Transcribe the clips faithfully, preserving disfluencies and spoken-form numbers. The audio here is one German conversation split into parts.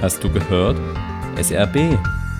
Hast du gehört? S R B.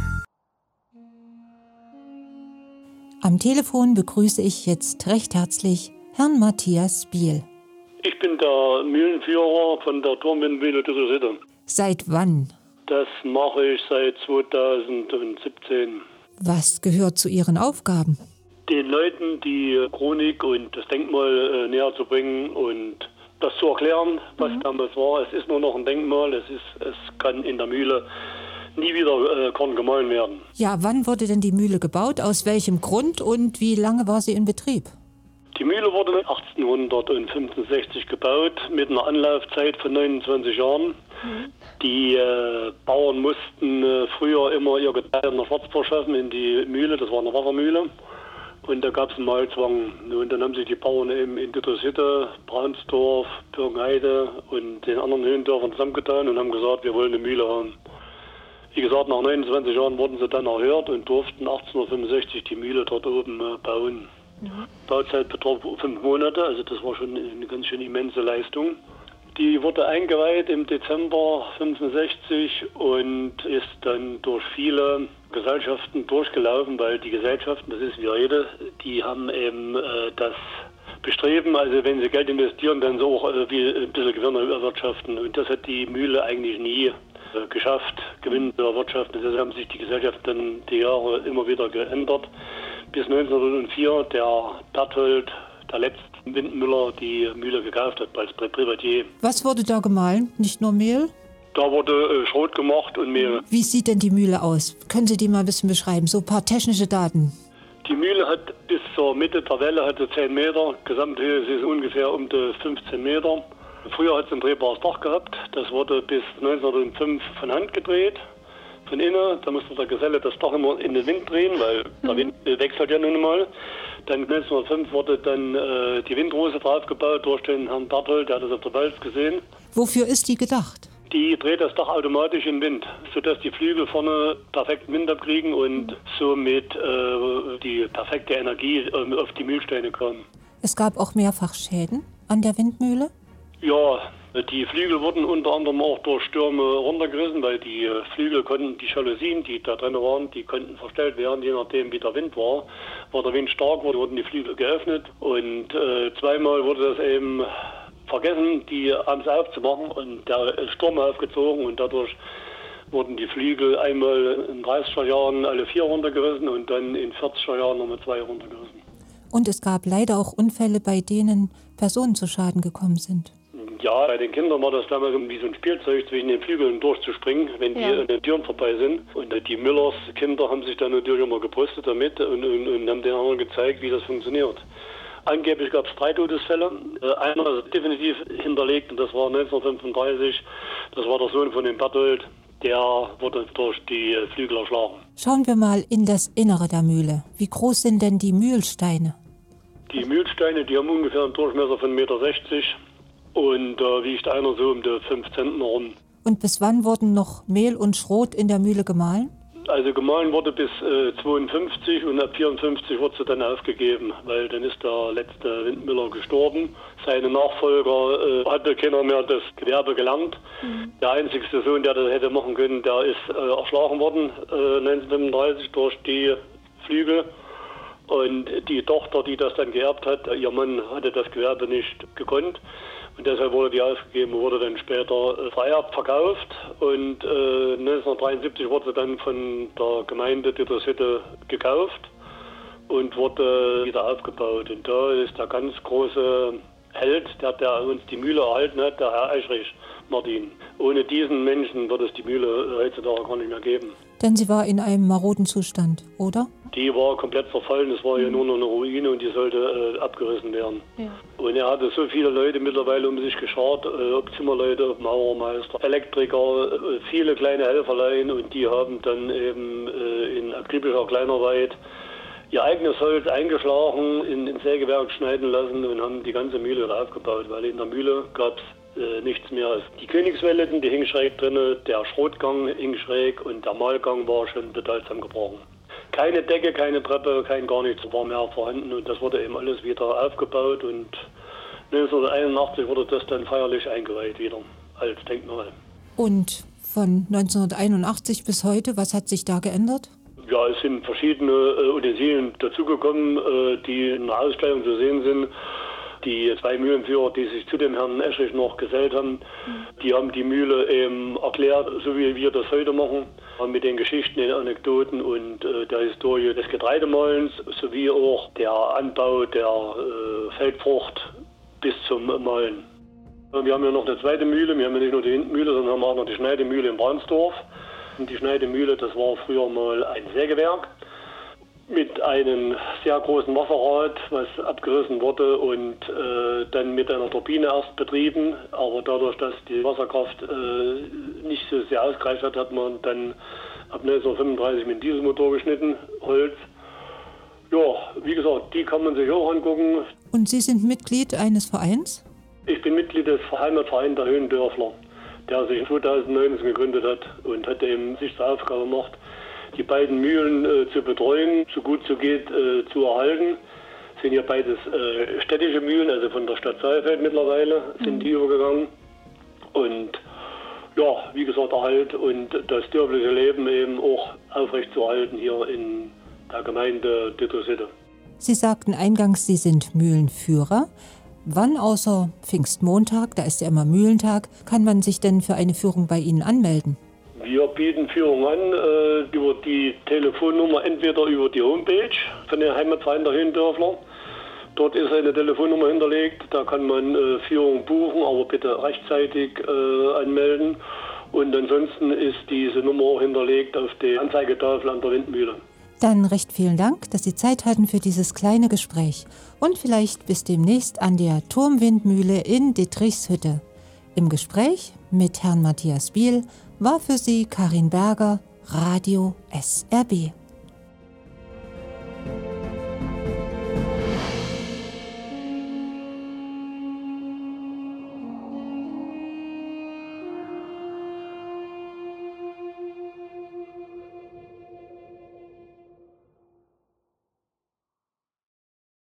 Am Telefon begrüße ich jetzt recht herzlich Herrn Matthias Biel. Ich bin der Mühlenführer von der Turmwindmühle Düsseldorf. Seit wann? Das mache ich seit zweitausendsiebzehn. Was gehört zu Ihren Aufgaben? Den Leuten die Chronik und das Denkmal äh, näher zu bringen und das zu erklären, was mhm. damals war. Es ist nur noch ein Denkmal, es, ist, es kann in der Mühle nie wieder äh, Korn gemahlen werden. Ja, wann wurde denn die Mühle gebaut, aus welchem Grund und wie lange war sie in Betrieb? Die Mühle wurde achtzehnhundertfünfundsechzig gebaut mit einer Anlaufzeit von neunundzwanzig Jahren. Mhm. Die äh, Bauern mussten äh, früher immer ihr Getreide in der Schwarzbach schaffen in die Mühle, das war eine Wassermühle. Und da gab es einen Mahlzwang. Und dann haben sich die Bauern eben in Dittersitte, Braunsdorf, Birkenheide und den anderen Höhendörfern zusammengetan und haben gesagt, wir wollen eine Mühle haben. Wie gesagt, nach neunundzwanzig Jahren wurden sie dann erhört und durften achtzehnhundertfünfundsechzig die Mühle dort oben äh, bauen. Mhm. Bauzeit betraf fünf Monate, also das war schon eine ganz schön immense Leistung. Die wurde eingeweiht im Dezember fünfundsechzig und ist dann durch viele Gesellschaften durchgelaufen, weil die Gesellschaften, das ist wie jede, die haben eben äh, das Bestreben, also wenn sie Geld investieren, dann so auch äh, wie ein bisschen Gewinn erwirtschaften. Und das hat die Mühle eigentlich nie äh, geschafft, Gewinn zu erwirtschaften. Deshalb haben sich die Gesellschaften dann die Jahre immer wieder geändert. Bis neunzehnhundertvier der Berthold, der letzte Windmüller, die Mühle gekauft hat als Privatier. Was wurde da gemahlen? Nicht nur Mehl? Da wurde äh, Schrot gemacht und Mehl. Wie sieht denn die Mühle aus? Können Sie die mal ein bisschen beschreiben? So ein paar technische Daten. Die Mühle hat bis zur Mitte der Welle hatte zehn Meter. Gesamthöhe ist ungefähr um die fünfzehn Meter. Früher hat es ein drehbares Dach gehabt. Das wurde bis neunzehnhundertfünf von Hand gedreht. Von innen, da musste der Geselle das Dach immer in den Wind drehen, weil mhm. der Wind wechselt ja nun mal. Dann neunzehnhundertfünf wurde dann äh, die Windrose draufgebaut durch den Herrn Berthold, der hat das auf der Walz gesehen. Wofür ist die gedacht? Die dreht das Dach automatisch in Wind, sodass die Flügel vorne perfekten Wind abkriegen und somit äh, die perfekte Energie äh, auf die Mühlsteine kommen. Es gab auch mehrfach Schäden an der Windmühle? Ja, die Flügel wurden unter anderem auch durch Stürme runtergerissen, weil die Flügel konnten, die Jalousien, die da drin waren, die konnten verstellt werden, je nachdem wie der Wind war. War der Wind stark, wurden die Flügel geöffnet und äh, zweimal wurde das eben vergessen, die abends aufzumachen und der Sturm aufgezogen und dadurch wurden die Flügel einmal in dreißiger Jahren alle vier runtergerissen und dann in vierziger Jahren nochmal zwei runtergerissen. Und es gab leider auch Unfälle, bei denen Personen zu Schaden gekommen sind. Ja, bei den Kindern war das damals wie so ein Spielzeug, zwischen den Flügeln durchzuspringen, wenn die ja. an den Türen vorbei sind. Und die Müllers Kinder haben sich dann natürlich immer gebrüstet damit und, und, und haben den anderen gezeigt, wie das funktioniert. Angeblich gab es drei Todesfälle. Einer ist definitiv hinterlegt und das war neunzehnhundertfünfunddreißig. Das war der Sohn von dem Berthold. Der wurde durch die Flügel erschlagen. Schauen wir mal in das Innere der Mühle. Wie groß sind denn die Mühlsteine? Die Mühlsteine, die haben ungefähr einen Durchmesser von eins Komma sechzig Meter. Und da äh, wiegt einer so um die fünf Zentner rum. Und bis wann wurden noch Mehl und Schrot in der Mühle gemahlen? Also gemahlen wurde bis äh, zweiundfünfzig und ab vierundfünfzig wurde sie dann aufgegeben, weil dann ist der letzte Windmüller gestorben. Seine Nachfolger äh, hatte keiner mehr das Gewerbe gelernt. Mhm. Der einzigste Sohn, der das hätte machen können, der ist äh, erschlagen worden äh, neunzehnhundertfünfunddreißig durch die Flügel. Und die Tochter, die das dann geerbt hat, ihr Mann hatte das Gewerbe nicht gekonnt. Und deshalb wurde die aufgegeben, wurde dann später äh, vererbt, verkauft. Und äh, neunzehnhundertdreiundsiebzig wurde sie dann von der Gemeinde Dittersitte gekauft und wurde wieder aufgebaut. Und da ist der ganz große Held, der, der uns die Mühle erhalten hat, der Herr Eichrich Martin. Ohne diesen Menschen wird es die Mühle heutzutage gar nicht mehr geben. Denn sie war in einem maroden Zustand, oder? Die war komplett zerfallen, es war ja nur noch eine Ruine und die sollte äh, abgerissen werden. Ja. Und er hatte so viele Leute mittlerweile um sich geschart, äh, ob Zimmerleute, ob Maurermeister, Elektriker, äh, viele kleine Helferlein und die haben dann eben äh, in akribischer Kleinarbeit ihr eigenes Holz eingeschlagen, in, in Sägewerk schneiden lassen und haben die ganze Mühle wieder aufgebaut, weil in der Mühle gab es Äh, nichts mehr. Die Königswelleten, die hing schräg drin, der Schrotgang hing schräg und der Mahlgang war schon total zusammengebrochen. Keine Decke, keine Treppe, kein gar nichts war mehr vorhanden und das wurde eben alles wieder aufgebaut und neunzehnhunderteinundachtzig wurde das dann feierlich eingeweiht wieder als Denkmal. Und von neunzehnhunderteinundachtzig bis heute. Was hat sich da geändert? Ja, es sind verschiedene äh, Utensilien dazugekommen, äh, die in der Ausstellung zu sehen sind. Die zwei Mühlenführer, die sich zu dem Herrn Eschrich noch gesellt haben, die haben die Mühle eben erklärt, so wie wir das heute machen, mit den Geschichten, den Anekdoten und äh, der Historie des Getreidemahlens, sowie auch der Anbau der äh, Feldfrucht bis zum Mahlen. Wir haben ja noch eine zweite Mühle, wir haben ja nicht nur die Windmühle, sondern haben auch noch die Schneidemühle in Braunsdorf. Und die Schneidemühle, das war früher mal ein Sägewerk mit einem sehr großen Wasserrad, was abgerissen wurde und äh, dann mit einer Turbine erst betrieben. Aber dadurch, dass die Wasserkraft äh, nicht so sehr ausgereicht hat, hat man dann ab neunzehnhundertfünfunddreißig mit dem Dieselmotor geschnitten, Holz. Ja, wie gesagt, die kann man sich auch angucken. Und Sie sind Mitglied eines Vereins? Ich bin Mitglied des Heimatvereins der Höhendörfler, der sich zweitausendneunzehn gegründet hat und hat eben sich zur Aufgabe gemacht, die beiden Mühlen äh, zu betreuen, so gut es geht äh, zu erhalten. Es sind ja beides äh, städtische Mühlen, also von der Stadt Saalfeld mittlerweile sind die übergegangen. Und ja, wie gesagt, Erhalt und das dörfliche Leben eben auch aufrechtzuerhalten hier in der Gemeinde Dittersitte. Sie sagten eingangs, Sie sind Mühlenführer. Wann außer Pfingstmontag, da ist ja immer Mühlentag, kann man sich denn für eine Führung bei Ihnen anmelden? Wir bieten Führung an äh, über die Telefonnummer, entweder über die Homepage von der Heimatverein der Höhendörfler. Dort ist eine Telefonnummer hinterlegt, da kann man äh, Führung buchen, aber bitte rechtzeitig äh, anmelden. Und ansonsten ist diese Nummer auch hinterlegt auf der Anzeigetafel an der Windmühle. Dann recht vielen Dank, dass Sie Zeit hatten für dieses kleine Gespräch. Und vielleicht bis demnächst an der Turmwindmühle in Dittrichshütte. Im Gespräch mit Herrn Matthias Biel war für Sie Karin Berger, Radio S R B.